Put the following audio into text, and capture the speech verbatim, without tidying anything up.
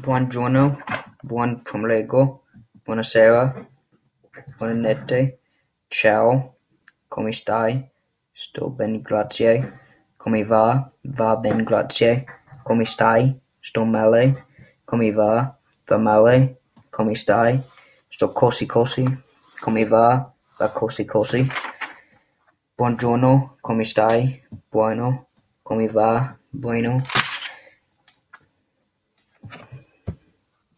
Buongiorno, buon pomeriggio, buonasera, buonanotte, ciao, come stai? Sto bene, grazie. Come va? Va bene, grazie. Come stai? Sto male. Come va? Va male. Come stai? Sto così così. Come va? Va così così. Buongiorno, come stai? Buono. Come va? Bueno.